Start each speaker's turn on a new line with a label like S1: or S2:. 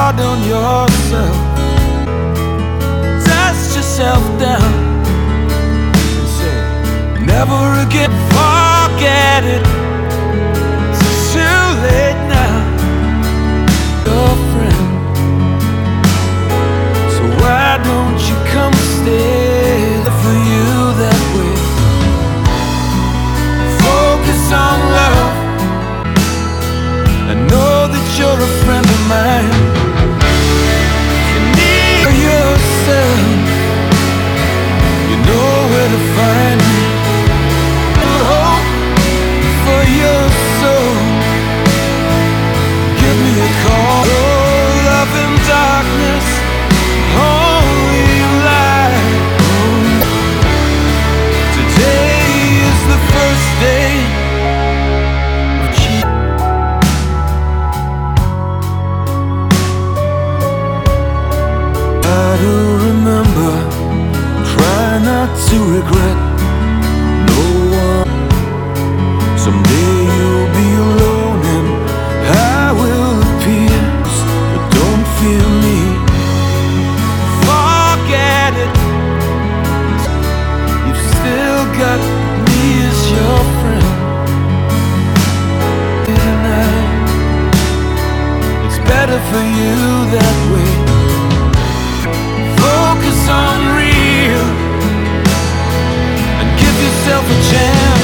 S1: hard on yourself. Dust yourself down and say, never again. Forget it, it's too late now. Your friend, so why don't you come stay for you that way? Focus on love. I know that you're a friend of mine. You need yourself, you know where to find me. Hope for your soul, give me a call. Oh, love in darkness, holy light. Today is the first day of change. Try to remember, try not to regret. No one. Someday you'll be alone and I will appear, but don't fear me. Forget it, you've still got me as your friend. Tonight, it's better for you that way. Focus on real and give yourself a chance.